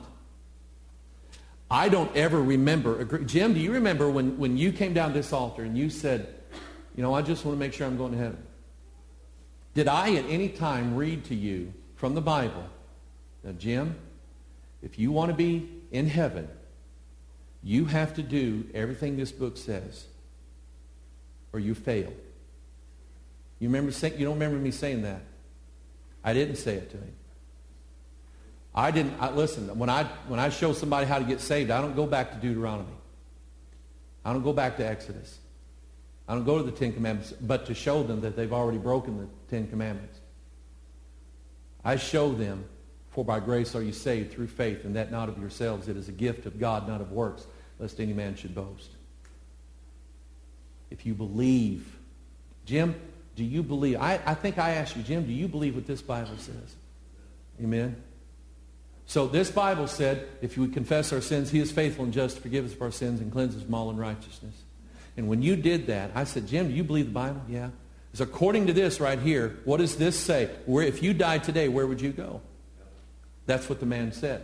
I don't ever remember. Jim, do you remember when, when you came down this altar and you said, you know, I just want to make sure I'm going to heaven? Did I at any time read to you from the Bible, now Jim, if you want to be in heaven, you have to do everything this book says, or you fail? You remember saying, you don't remember me saying that? I didn't say it to him. I didn't, I, listen, when I, when I show somebody how to get saved, I don't go back to Deuteronomy. I don't go back to Exodus. I don't go to the Ten Commandments, but to show them that they've already broken the Ten Commandments. I show them, for by grace are you saved through faith, and that not of yourselves. It is a gift of God, not of works, lest any man should boast. If you believe, Jim, do you believe? I, I think I asked you, Jim, do you believe what this Bible says? Amen? So this Bible said, if we confess our sins, he is faithful and just to forgive us of our sins and cleanse us from all unrighteousness. And when you did that, I said, Jim, do you believe the Bible? Yeah. So according to this right here, what does this say? Where, if you died today, where would you go? That's what the man said.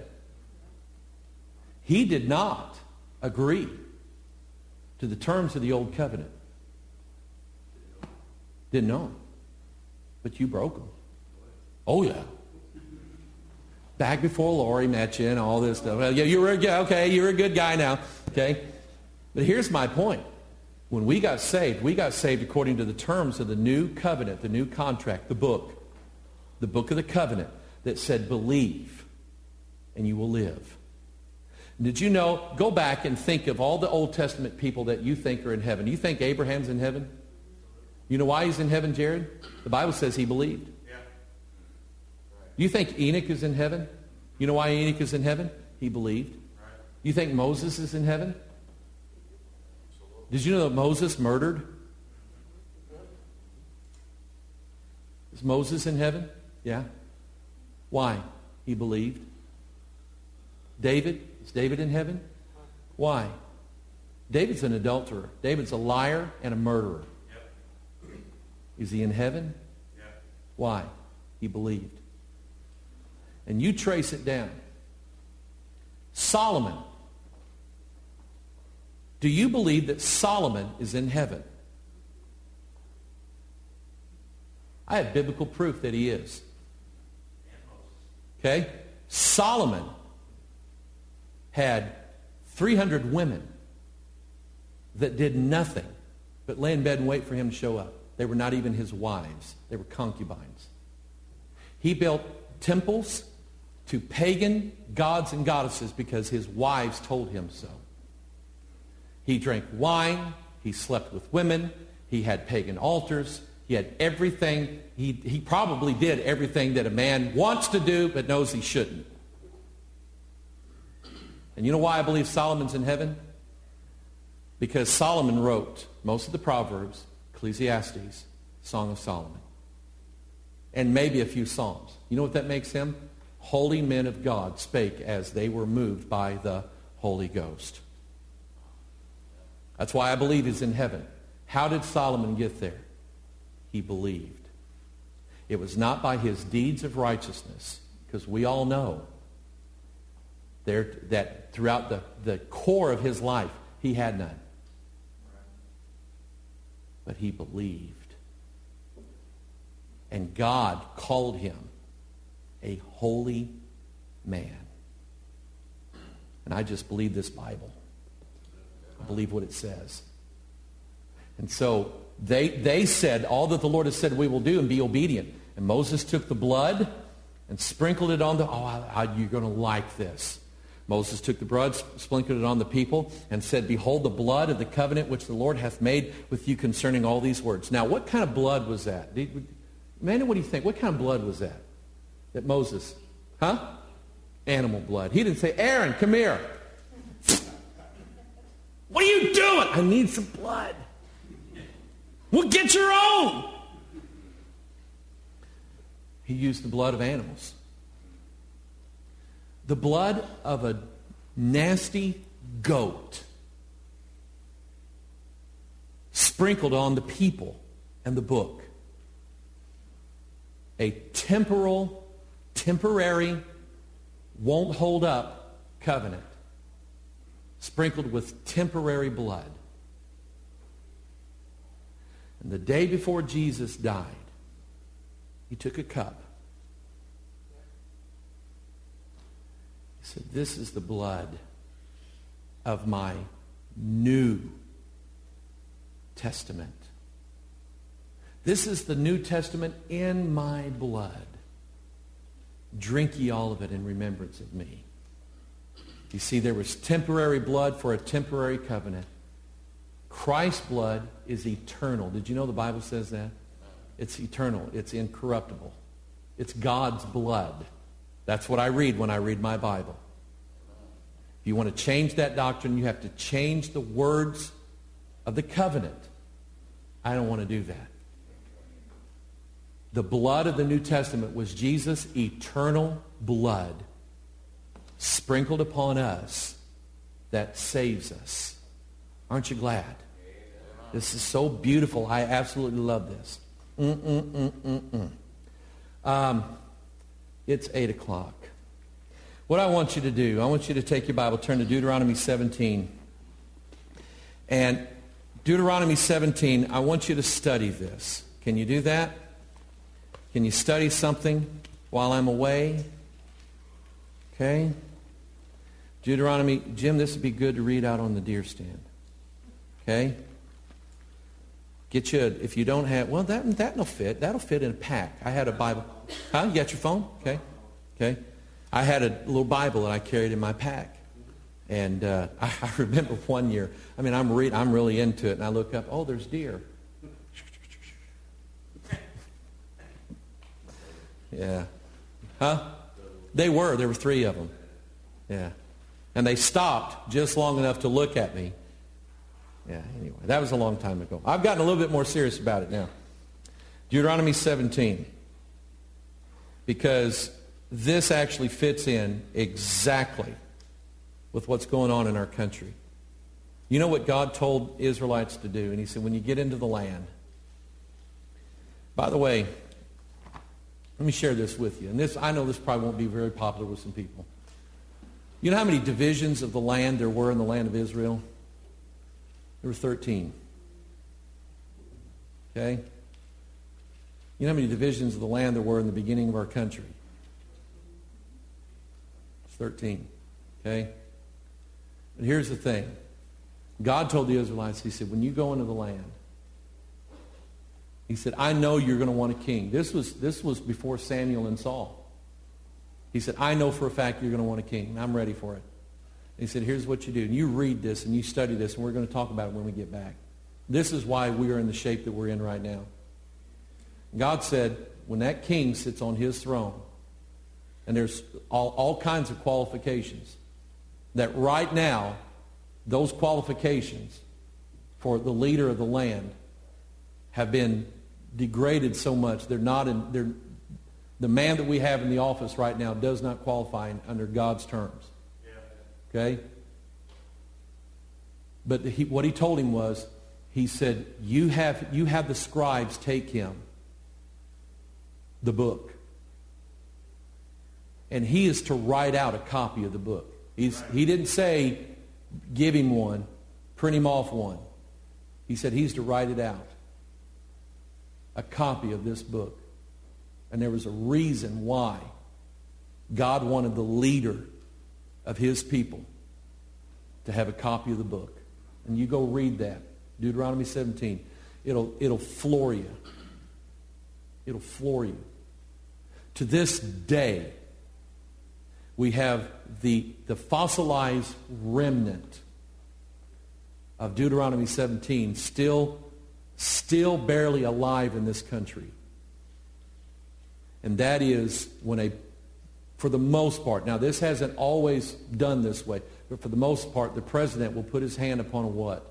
He did not agree to the terms of the old covenant. Didn't know them. But you broke them. Oh, yeah. Back before Lori met you and all this stuff. Well, yeah, you were, yeah, okay, you're a good guy now. Okay? But here's my point. When we got saved, we got saved according to the terms of the new covenant, the new contract, the book. The book of the covenant that said, believe and you will live. Did you know, go back and think of all the Old Testament people that you think are in heaven. You think Abraham's in heaven? You know why he's in heaven, Jared? The Bible says he believed. Yeah. You think Enoch is in heaven? You know why Enoch is in heaven? He believed. Right. You think Moses is in heaven? Did you know that Moses murdered? Is Moses in heaven? Yeah. Why? He believed. David? Is David in heaven? Why? David's an adulterer. David's a liar and a murderer. Yep. Is he in heaven? Yep. Why? He believed. And you trace it down. Solomon. Do you believe that Solomon is in heaven? I have biblical proof that he is. Okay? Solomon had three hundred women that did nothing but lay in bed and wait for him to show up. They were not even his wives. They were concubines. He built temples to pagan gods and goddesses because his wives told him so. He drank wine. He slept with women. He had pagan altars. He had everything. He, he probably did everything that a man wants to do but knows he shouldn't. And you know why I believe Solomon's in heaven? Because Solomon wrote most of the Proverbs, Ecclesiastes, Song of Solomon, and maybe a few Psalms. You know what that makes him? Holy men of God spake as they were moved by the Holy Ghost. That's why I believe he's in heaven. How did Solomon get there? He believed. It was not by his deeds of righteousness, because we all know there, that throughout the, the core of his life, he had none. But he believed. And God called him a holy man. And I just believe this Bible. I believe what it says. And so they, they said, all that the Lord has said we will do, and be obedient. And Moses took the blood and sprinkled it on the, oh, I, I, you're going to like this. Moses took the blood, sprinkled it on the people, and said, behold the blood of the covenant which the Lord hath made with you concerning all these words. Now, what kind of blood was that? Did, man, what do you think? What kind of blood was that? That Moses, huh? Animal blood. He didn't say, Aaron, come here. What are you doing? I need some blood. Well, get your own. He used the blood of animals. The blood of a nasty goat sprinkled on the people and the book. A temporal, temporary, won't hold up covenant sprinkled with temporary blood. And the day before Jesus died, he took a cup. He said, this is the blood of my New Testament. This is the New Testament in my blood. Drink ye all of it in remembrance of me. You see, there was temporary blood for a temporary covenant. Christ's blood is eternal. Did you know the Bible says that? It's eternal. It's incorruptible. It's God's blood. That's what I read when I read my Bible. If you want to change that doctrine, you have to change the words of the covenant. I don't want to do that. The blood of the New Testament was Jesus' eternal blood sprinkled upon us that saves us. Aren't you glad? This is so beautiful. I absolutely love this. Mm-mm-mm-mm-mm. Um, it's eight o'clock. What I want you to do, I want you to take your Bible, turn to Deuteronomy seventeen. And Deuteronomy seventeen, I want you to study this. Can you do that? Can you study something while I'm away? Okay. Deuteronomy, Jim, this would be good to read out on the deer stand. Okay. Get you, a, if you don't have, well, that, that'll fit. That'll fit in a pack. I had a Bible. Huh? You got your phone? Okay. Okay. I had a little Bible that I carried in my pack. And uh, I, I remember one year, I mean, I'm, re- I'm really into it, and I look up, oh, there's deer. Yeah. Huh? They were. There were three of them. Yeah. And they stopped just long enough to look at me. Yeah, anyway, that was a long time ago. I've gotten a little bit more serious about it now. Deuteronomy seventeen. Because this actually fits in exactly with what's going on in our country. You know what God told Israelites to do? And he said, when you get into the land, by the way, let me share this with you. And this, I know this probably won't be very popular with some people. You know how many divisions of the land there were in the land of Israel? There were thirteen. Okay? You know how many divisions of the land there were in the beginning of our country? It's thirteen. Okay? But here's the thing. God told the Israelites, he said, when you go into the land, he said, I know you're going to want a king. This was, this was before Samuel and Saul. He said, I know for a fact you're going to want a king, and I'm ready for it. And he said, here's what you do. And you read this and you study this, and we're going to talk about it when we get back. This is why we are in the shape that we're in right now. God said, when that king sits on his throne, and there's all, all kinds of qualifications, that right now, those qualifications for the leader of the land have been degraded so much. They're not in, they're, the man that we have in the office right now does not qualify under God's terms. Okay? But he, what he told him was, he said, you have, you have the scribes take him the book. And he is to write out a copy of the book. He's, he didn't say, give him one, print him off one. He said he's to write it out. A copy of this book. And there was a reason why God wanted the leader of his people to have a copy of the book. And you go read that. Deuteronomy seventeen. It'll, it'll floor you. It'll floor you. To this day, we have the, the fossilized remnant of Deuteronomy seventeen still, still barely alive in this country. And that is when a, for the most part, now this hasn't always done this way, but for the most part, the president will put his hand upon a what?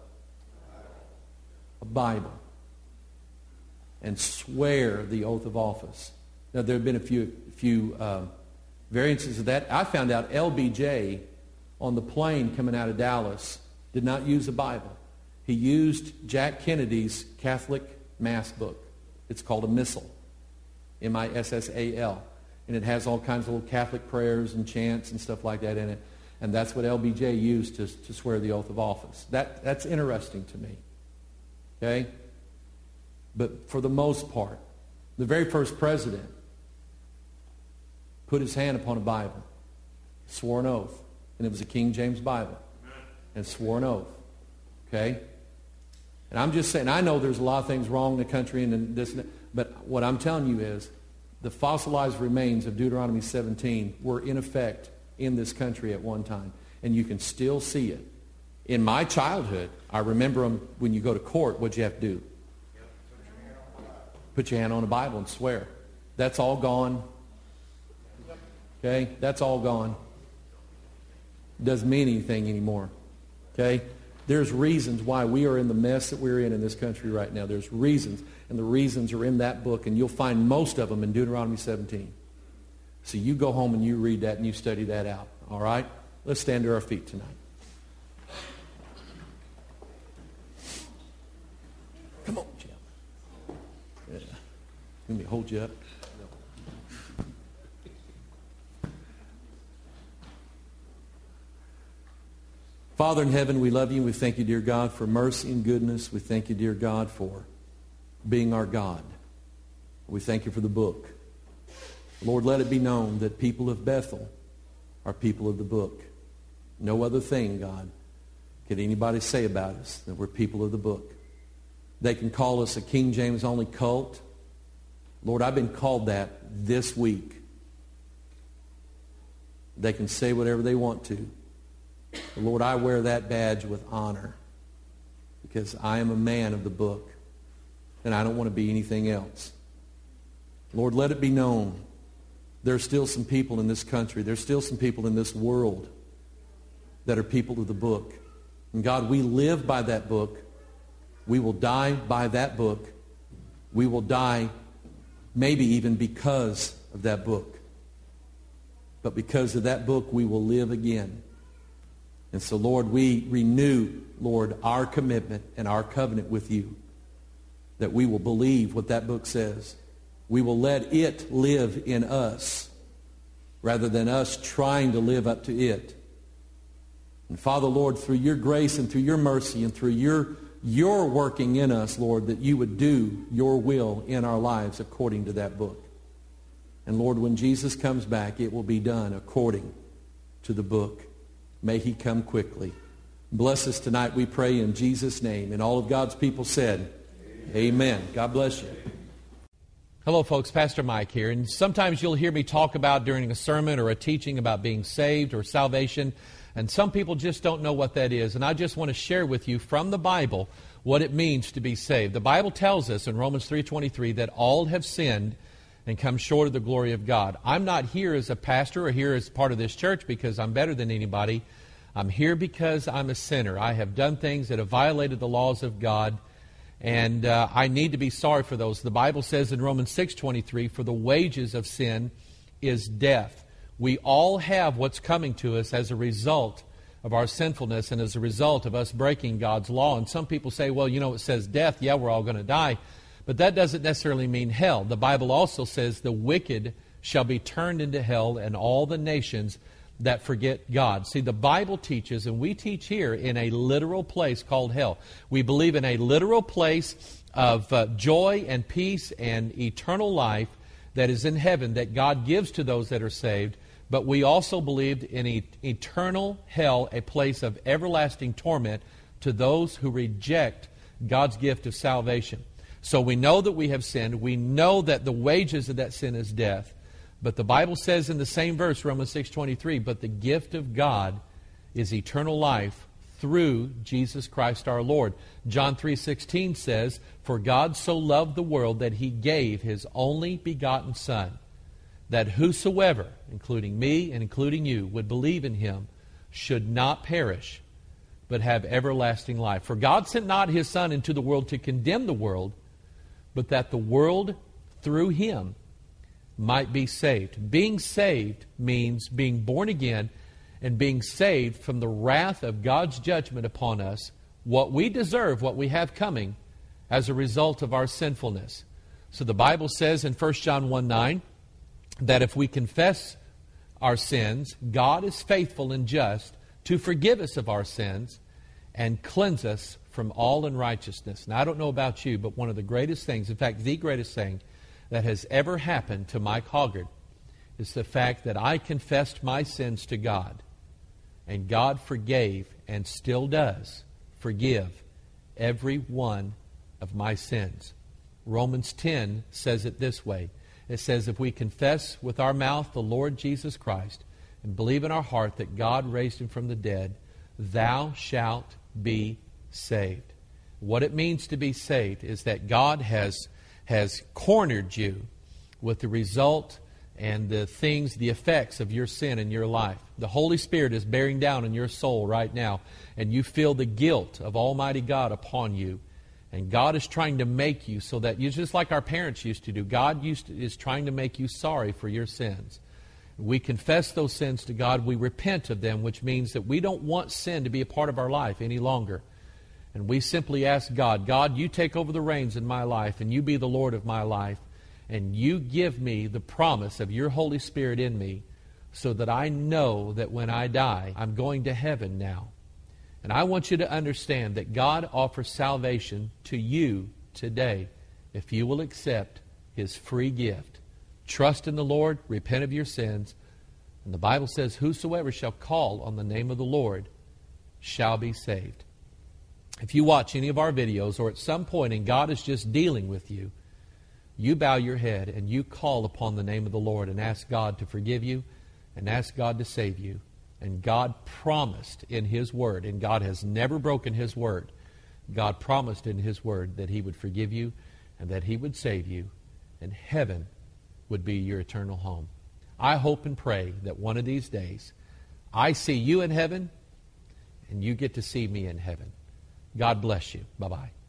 A Bible. And swear the oath of office. Now there have been a few, few uh, variances of that. I found out L B J on the plane coming out of Dallas did not use a Bible. He used Jack Kennedy's Catholic Mass book. It's called a Missal. M I S S A L. And it has all kinds of little Catholic prayers and chants and stuff like that in it. And that's what L B J used to, to swear the oath of office. That, that's interesting to me. Okay? But for the most part, the very first president put his hand upon a Bible, swore an oath, and it was a King James Bible, and swore an oath. Okay? And I'm just saying, I know there's a lot of things wrong in the country, and this, but what I'm telling you is, the fossilized remains of Deuteronomy seventeen were in effect in this country at one time, and you can still see it. In my childhood, I remember them when you go to court, what you have to do? Put your hand on a Bible and swear. That's all gone. Okay? That's all gone. Doesn't mean anything anymore. Okay? There's reasons why we are in the mess that we're in in this country right now. There's reasons, and the reasons are in that book, and you'll find most of them in Deuteronomy seventeen. So you go home and you read that and you study that out. All right? Let's stand to our feet tonight. Come on, Jim. Yeah. Let me hold you up. Father in heaven, we love you. We thank you, dear God, for mercy and goodness. We thank you, dear God, for being our God. We thank you for the book. Lord, let it be known that people of Bethel are people of the book. No other thing, God, could anybody say about us that we're people of the book. They can call us a King James only cult. Lord, I've been called that this week. They can say whatever they want to. But Lord, I wear that badge with honor because I am a man of the book and I don't want to be anything else. Lord, let it be known there are still some people in this country, there's still some people in this world that are people of the book. And God, we live by that book. We will die by that book. We will die maybe even because of that book. But because of that book, we will live again. And so, Lord, we renew, Lord, our commitment and our covenant with you, that we will believe what that book says. We will let it live in us rather than us trying to live up to it. And Father, Lord, through your grace and through your mercy and through your, your working in us, Lord, that you would do your will in our lives according to that book. And Lord, when Jesus comes back, it will be done according to the book. May he come quickly. Bless us tonight, we pray in Jesus' name. And all of God's people said, Amen. Amen. God bless you. Hello, folks. Pastor Mike here. And sometimes you'll hear me talk about during a sermon or a teaching about being saved or salvation. And some people just don't know what that is. And I just want to share with you from the Bible what it means to be saved. The Bible tells us in Romans three twenty-three that all have sinned and come short of the glory of God. I'm not here as a pastor or here as part of this church because I'm better than anybody. I'm here because I'm a sinner. I have done things that have violated the laws of God, and uh, I need to be sorry for those. The Bible says in Romans six twenty-three, for the wages of sin is death. We all have what's coming to us as a result of our sinfulness and as a result of us breaking God's law. And some people say, well, you know, it says death. Yeah, we're all going to die. But that doesn't necessarily mean hell. The Bible also says the wicked shall be turned into hell and all the nations that forget God. See, the Bible teaches, and we teach here, in a literal place called hell. We believe in a literal place of uh, joy and peace and eternal life that is in heaven that God gives to those that are saved. But we also believed in e- eternal hell, a place of everlasting torment to those who reject God's gift of salvation. So we know that we have sinned. We know that the wages of that sin is death. But the Bible says in the same verse, Romans six twenty-three, but the gift of God is eternal life through Jesus Christ our Lord. John three sixteen says, for God so loved the world that he gave his only begotten Son, that whosoever, including me and including you, would believe in him should not perish, but have everlasting life. For God sent not his Son into the world to condemn the world, but that the world through him might be saved. Being saved means being born again and being saved from the wrath of God's judgment upon us, what we deserve, what we have coming as a result of our sinfulness. So the Bible says in First John one nine that if we confess our sins, God is faithful and just to forgive us of our sins and cleanse us from all unrighteousness. Now, I don't know about you, but one of the greatest things, in fact, the greatest thing that has ever happened to Mike Hoggard is the fact that I confessed my sins to God, and God forgave and still does forgive every one of my sins. Romans ten says it this way. It says, if we confess with our mouth the Lord Jesus Christ and believe in our heart that God raised him from the dead, thou shalt be saved. What it means to be saved is that God has, has cornered you with the result and the things, the effects of your sin in your life. The Holy Spirit is bearing down in your soul right now, and you feel the guilt of Almighty God upon you. And God is trying to make you so that you, just like our parents used to do, God used to, is trying to make you sorry for your sins. We confess those sins to God. We repent of them, which means that we don't want sin to be a part of our life any longer. And we simply ask God, God, you take over the reins in my life, and you be the Lord of my life, and you give me the promise of your Holy Spirit in me so that I know that when I die, I'm going to heaven now. And I want you to understand that God offers salvation to you today if you will accept his free gift. Trust in the Lord, repent of your sins, and the Bible says, whosoever shall call on the name of the Lord shall be saved. If you watch any of our videos or at some point and God is just dealing with you, you bow your head and you call upon the name of the Lord and ask God to forgive you and ask God to save you. And God promised in his word, and God has never broken his word, God promised in his word that he would forgive you and that he would save you, and heaven would be your eternal home. I hope and pray that one of these days I see you in heaven and you get to see me in heaven. God bless you. Bye-bye.